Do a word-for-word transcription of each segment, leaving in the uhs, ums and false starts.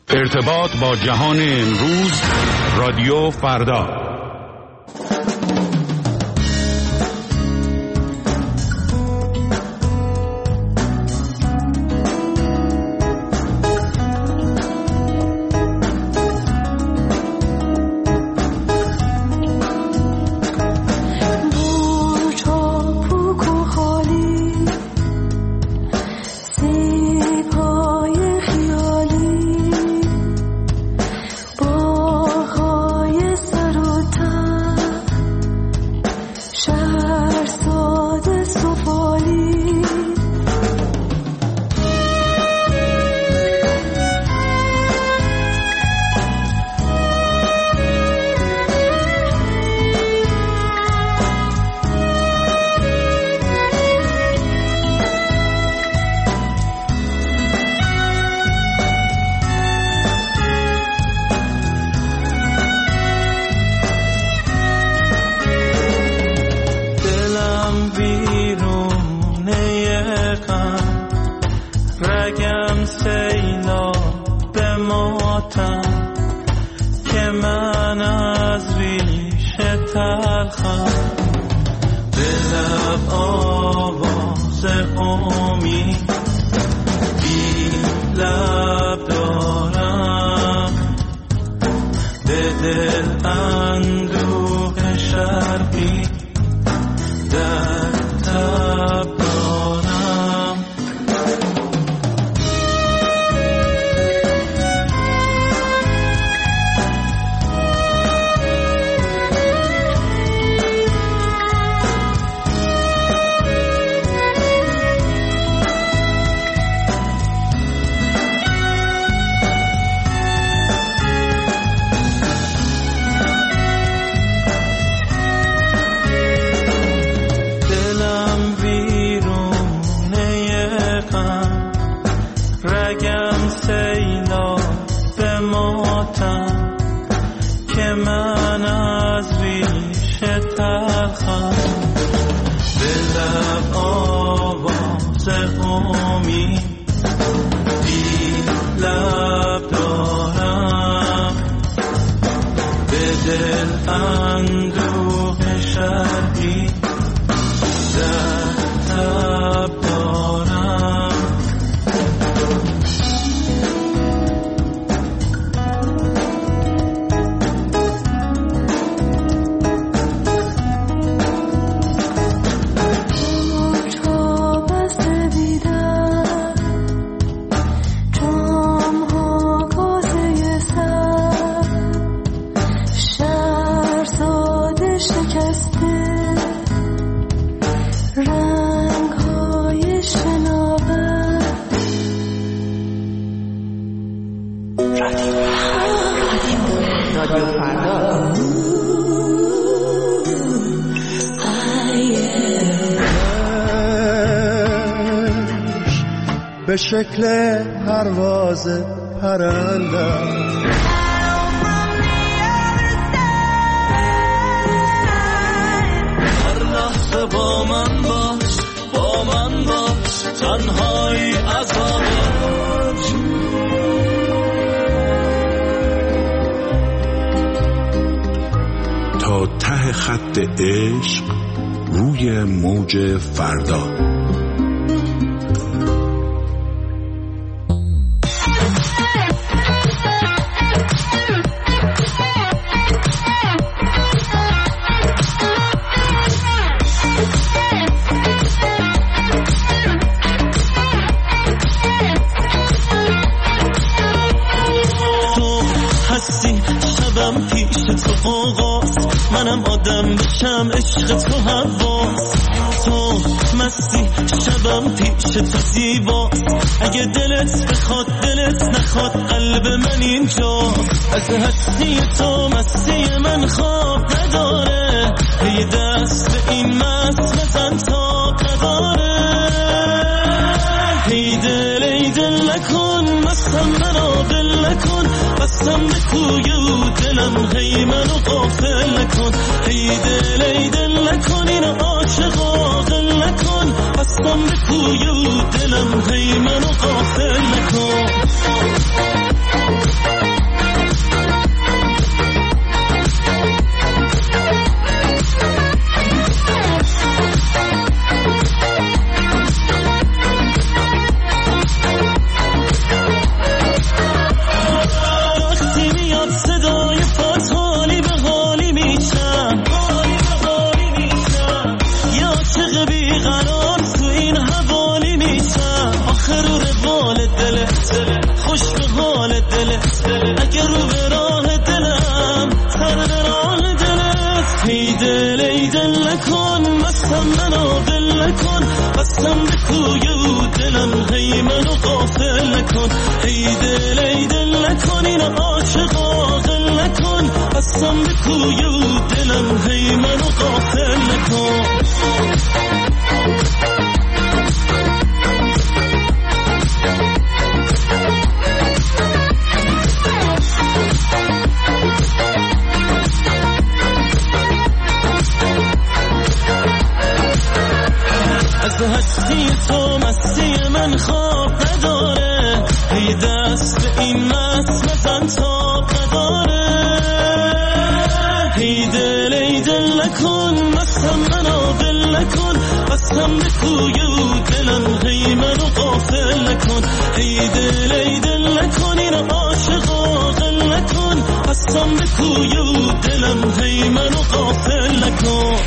ارتباط با جهان امروز، رادیو فردا. به شکل پرواز پرنده هر لحظه با من باش، با من باش، تنهایی عذابه. تا ته خط عشق روی موج فردا. منم آدم بشم عشق تو حواس، تو مستی شبم پیش تو زیبا. اگه دلت بخواد دلت نخواد قلب من اینجا. از هستی تو مستی من خواب نداره، یه دست به این مست بزن تا نداره. ای دل ای دل نکن مستم منو دل نکن، بستم به کوی و دلم هی منو غافل نکن. ای دل ای دل نکن اینو عاشق عاقل نکن، بستم به کوی و دلم هی منو غافل نکن. خوش به حال دلت، اگه رو به راه دلم سر به راه دلت. ای دل ای دل نکن بستم منو دل نکن، بستم به کوی او دلم هی منو غافل نکن. ای دل ای دل نکن این عاشق عاقل نکن، بستم به کوی او دلم هی منو غافل نکن. از هستی تو مستی من خواب نداره، ای دست به این مست مزن تا نداره. ای دل ای دل نکن مستم منو دل نکن، بستم به کوی او دلم هی منو غافل نکن. ای دل ای دل نکن این عاشق عاقل نکن، بستم به کوی او دلم هی منو غافل نکن.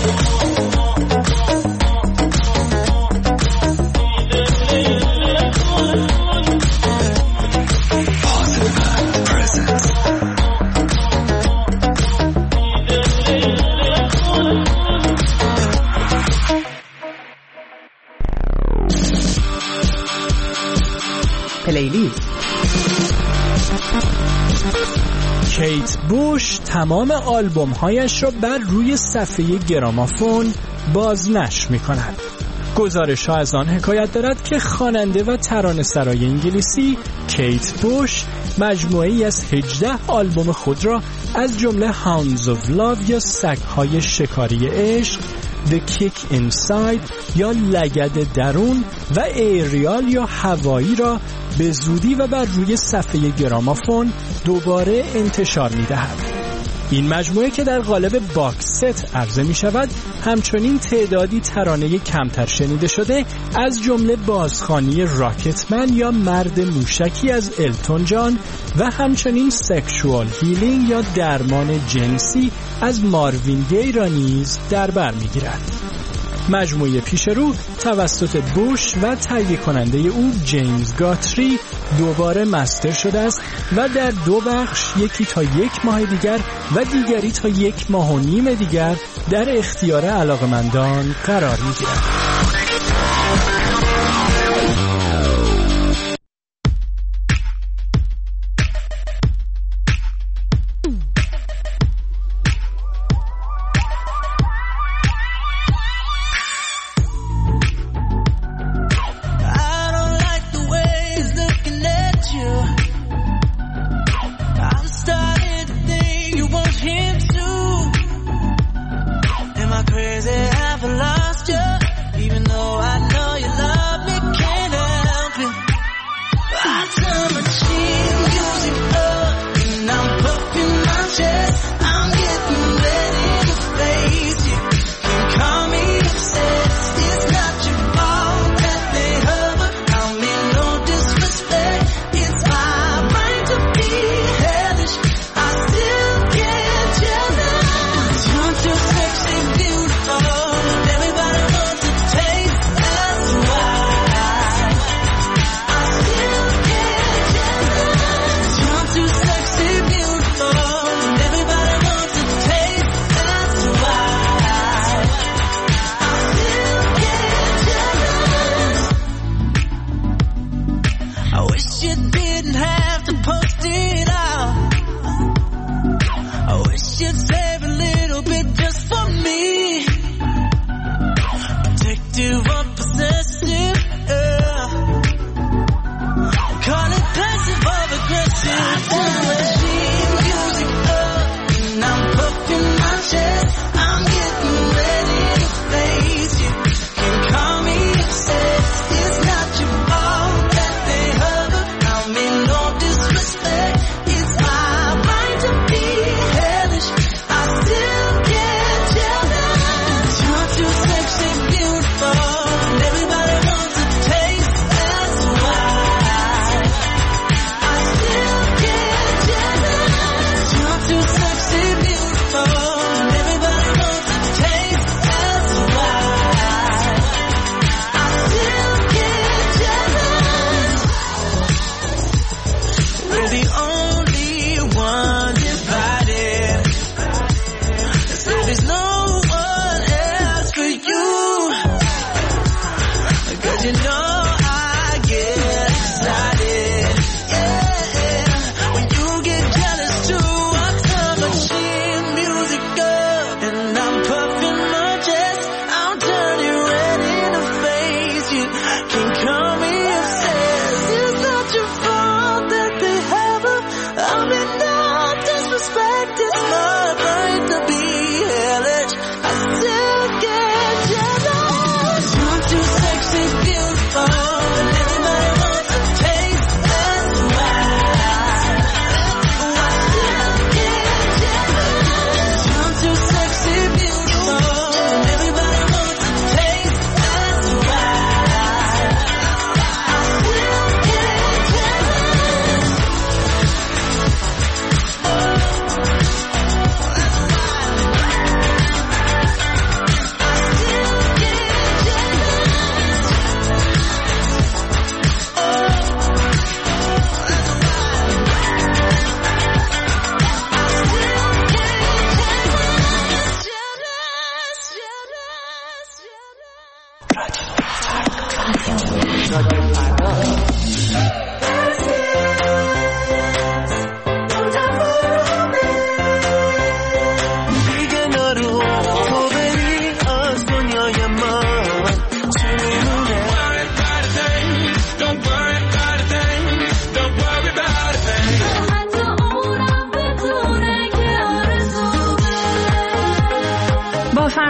پلیلیست. کیت بوش تمام آلبوم‌هایش را بر روی صفحه گرامافون بازنشر می‌کند. گزارش‌ها از آن حکایت دارد که خواننده و ترانه‌سرای انگلیسی کیت بوش مجموعه‌ای از هجده آلبوم خود را از جمله Hounds of Love یا سگ‌های شکاری عشق، The Kick Inside یا لگد درون و ایریال یا هوایی را به زودی و بر روی صفحه گرامافون دوباره انتشار می‌دهد. این مجموعه که در قالب باکس ست عرضه می شود همچنین تعدادی ترانه کمتر شنیده شده از جمله بازخوانی راکتمن یا مرد موشکی از التون جان و همچنین سکشوال هیلینگ یا درمان جنسی از ماروین گی را نیز در بر می گیرد. مجموعه پیش رو توسط بوش و تهیه کننده او جیمز گاتری دوباره مستر شده است و در دو بخش، یکی تا یک ماه دیگر و دیگری تا یک ماه و نیم دیگر در اختیار علاقمندان قرار می‌گیرد. Respect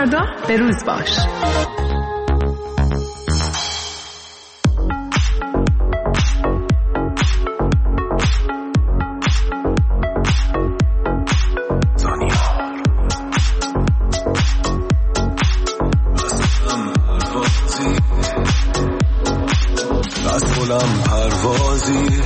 آگاه به روز باش. مسئولم پروازی،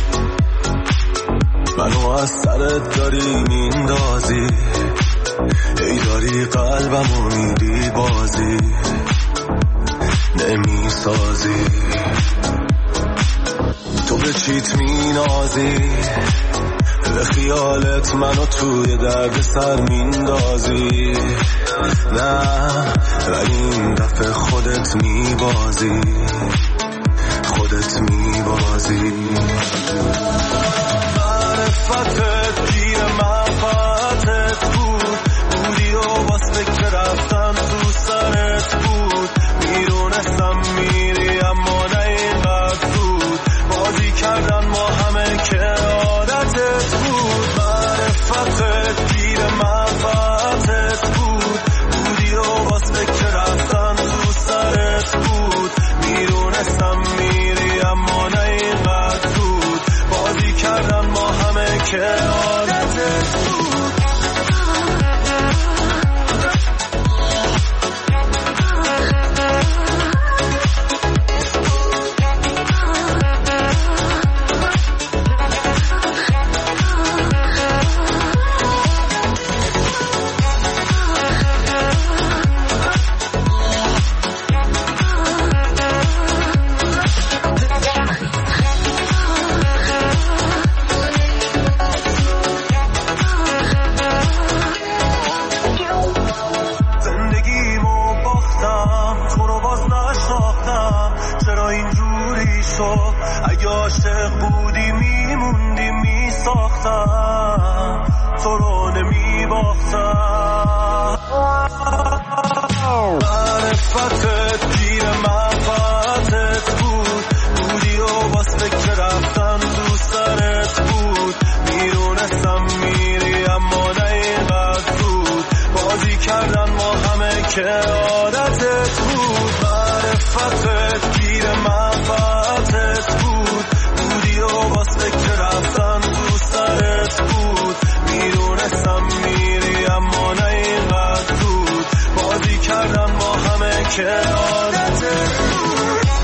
منو از سرت داری میندازی، ای داری قلبمو میدی بازی نمیسازی، تو به چیت مینازی، به خیالت منو توی درد سر میندازی، نه ولی این دفعه خودت میبازی، خودت میبازی. معرفتت گیر منفعتت بود، بودی و واسه که رفتن تو سرت بود، میدونستم میری اما نه اینقدر بود، بازی کردن ما همه که عادتت بود. معرفتت گیر منفعتت بود، بودی و واسه که رفتن تو سرت بود، میدونستم میری اما نه اینقدر بود، بازی کردن ما همه که عادتت بود. اگه عاشق بودی میموندی میساختم، تو رو نمیباختم. معرفتت گیر منفعتت بود، بودی و واسه که رفتن تو سرت بود، میدونستم میری اما نه اینقدر بود، بازی کردن ما همه که عادتت بود. معرفتت گیر منفعتت بود، بودی و واسه که رفتن تو سرت بود، میدونستم میری اما نه اینقدر بود، بازی کردن ما همه که عادتت بود.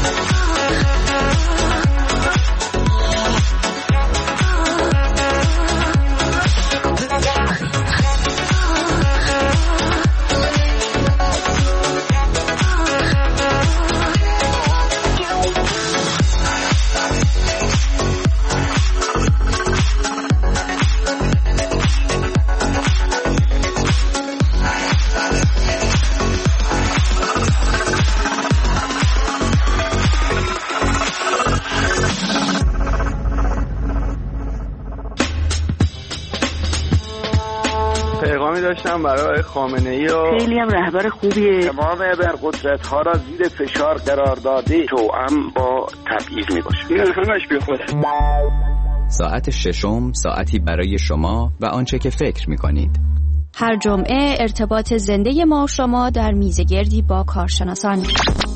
پیغامی داشتم برای خامنه‌ای و خیلی هم رهبر خوبیه، تمام ابرقدرت ها را زیر فشار قرار داده، توأم با تبعیض میباشه. این همش بی خوده. ساعت ششم، ساعتی برای شما و آنچه که فکر میکنید. هر جمعه ارتباط زنده ما و شما در میزگردی با کارشناسان.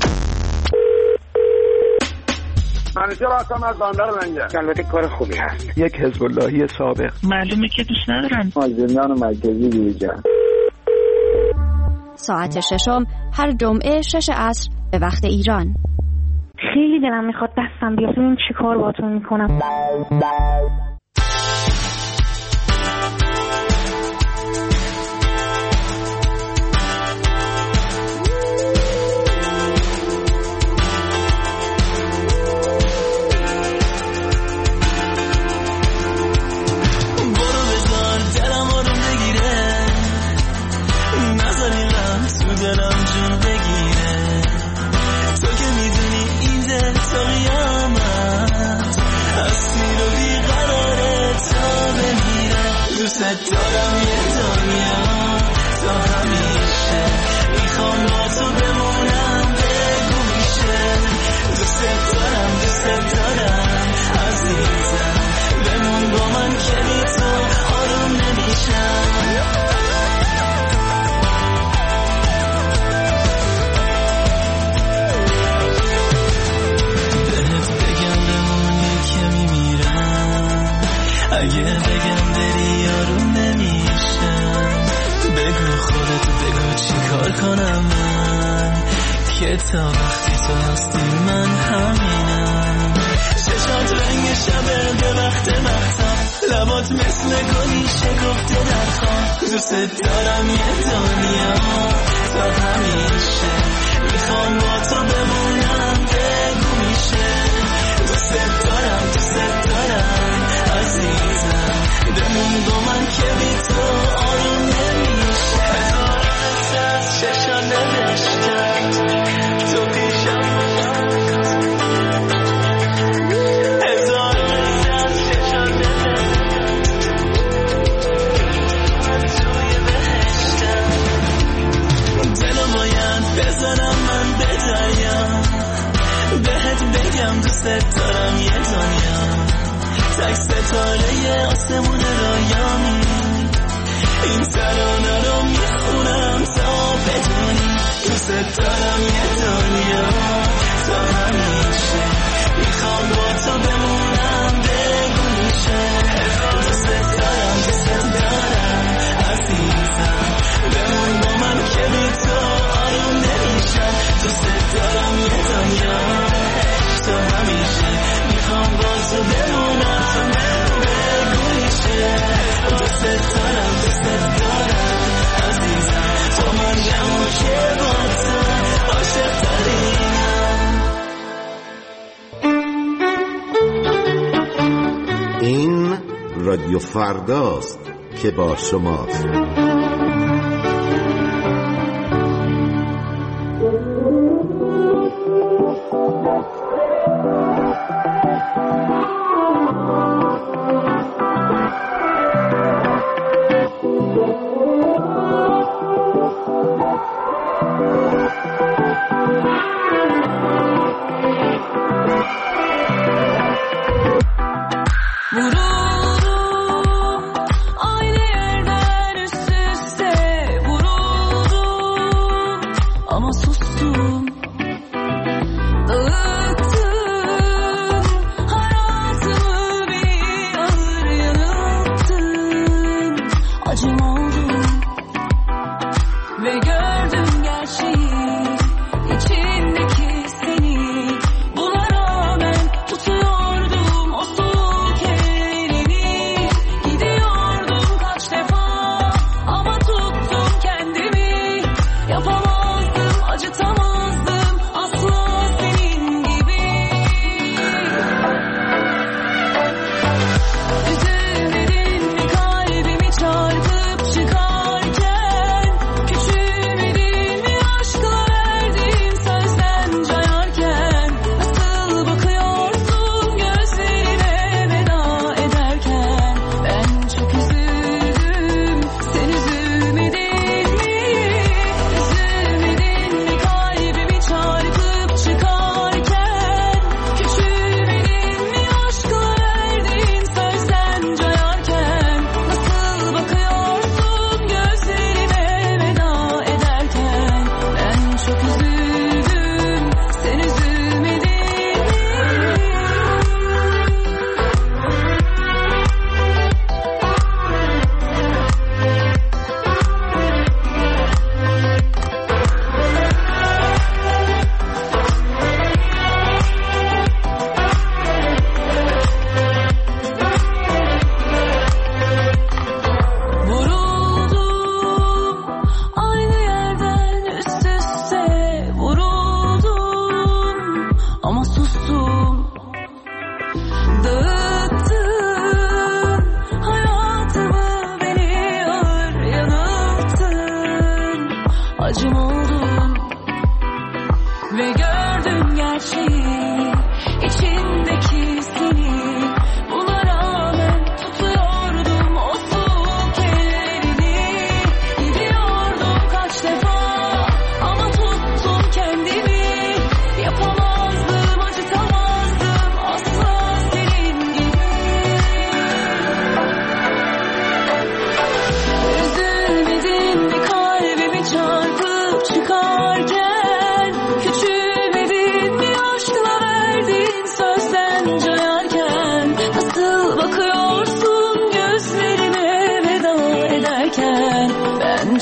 منیجر هستم از بندر منجر. البته کار خوبی هست. یک حزب اللهی سابق. معلومه که دوست ندارن. زندان مرکزی دیجا. ساعت ششم هر جمعه شش عصر به وقت ایران. خیلی دلم میخواد دستم بیاد ببینم چی کار باهاتون میکنم. دوست دارم یه دنیا تا همیشه، میخوام با تو بمونم بگو میشه. دوست دارم دوست دارم عزیزم، بمون با من که بی تو آروم نمیشم. اگه بگم بری یارو نمیشم، بگو خودت بگو چی کار کنم من، که تا وقتی تو هستی من همینم. چشات رنگ شبه به وقت مختم، لبات مثل گلی شکفته در خواب، دوست دارم یه دنیا تا همیشه، میخوام با تو بمونم بگو میشه، دوست دارم دوست دارم عزیزم، بمون با من که بی تو آروم نمیشه. هزار از چشم نوشتم تو پیشم، هزار از چشم نوشتم توی بهشتم، دلو باید بزنم من به دریا، بهت بگم دوست دارم یه دنیا، تک ستاره آسمون رایامی، این ترانه رو میخونم تا بدونی، دوست دارم یه دنیا تا همیشه، میخوام با تو بمونم بگو میشه، دوست دارم دوست دارم عزیزم، بمون با من که بی تو آروم نمیشم، دوست دارم یه دنیا تا همیشه، میخوام با تو بمونم بگو میشه، دوست دارم دوست دارم عزیزم، تو من جمع که با تو عاشق داریم. این رادیو فرداست که با شماست.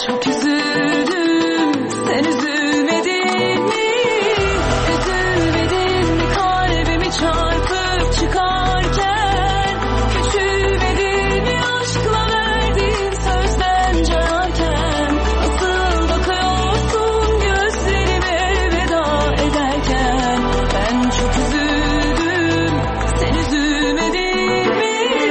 çok üzüldüm, sen üzülmedin mi? Üzülmedin mi kalbimi çarpıp çıkarken? Küçülmedin mi aşkla verdiğin sözden canken? Nasıl bakıyorsun gözlerime elveda ederken? Ben çok üzüldüm, sen üzülmedin mi?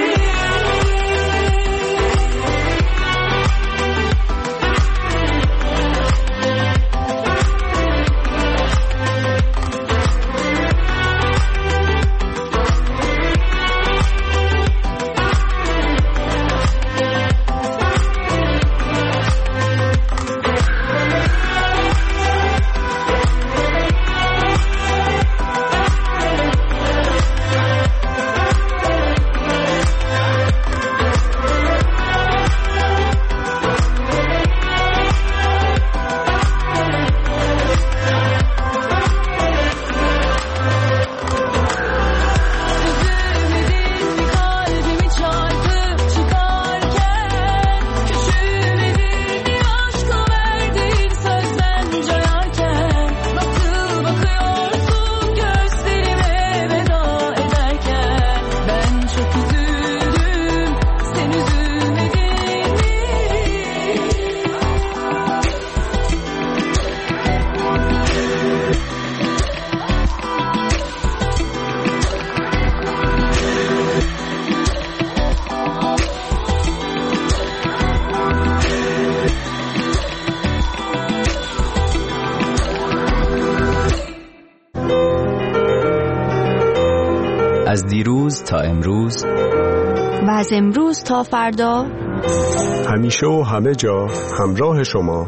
از دیروز تا امروز و از امروز تا فردا، همیشه و همه جا همراه شما.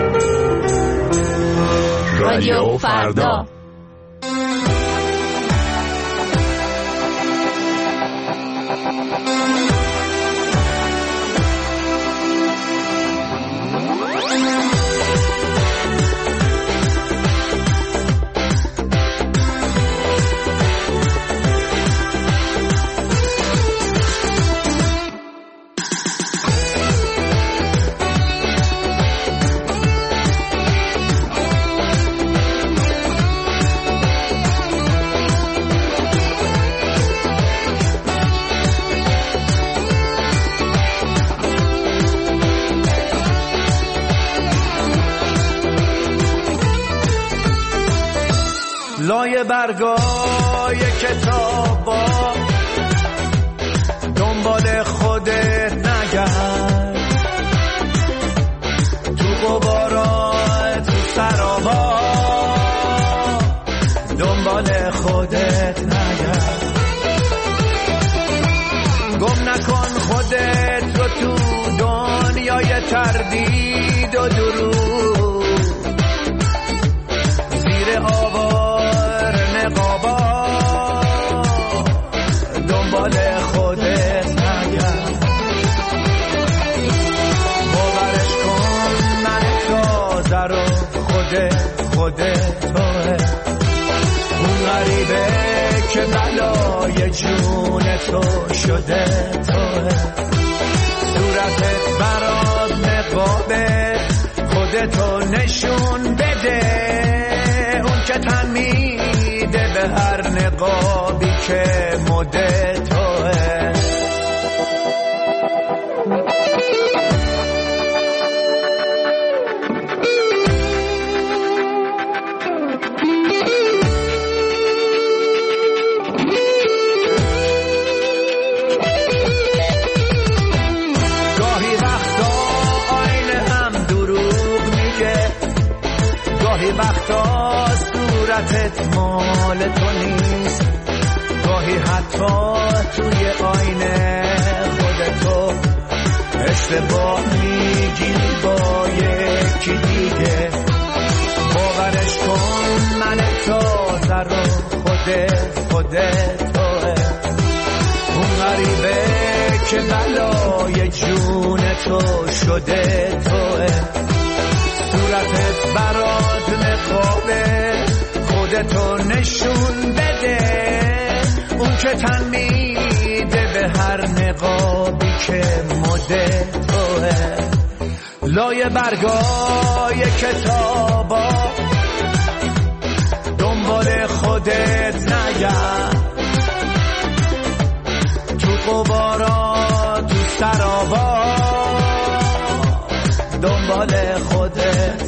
رادیو فردا. لای برگای کتابا دنبال خودت نگرد، تو غبارا تو سرابا دنبال خودت نگرد. گم نکن خودت رو تو دنیای تردید و دروغ، زیر آوار نقابا دنبال خودت نگرد. باورش کن من تازه رو خودت خودت توه، اون غریبه که بلای جون تو شده توه. صورتت برات نقابه، خودتو نشون بده، اون که تن میده به هر نقابی که مده توه. وقتا صورتت مال تو نیست، گاهی حتی توی آینه خودتو اشتباه میگیری با یکی دیگه. باورش کن من تازه رو خودت خودت توه، اون غریبه که بلای جون تو شده توه. صورتت برات نقابه، خودتو نشون بده، اون که تن میده به هر نقابی که مده توه. لای برگای کتابا دنبال خودت نگرد، تو قبارا تو سرابا دنبال خودت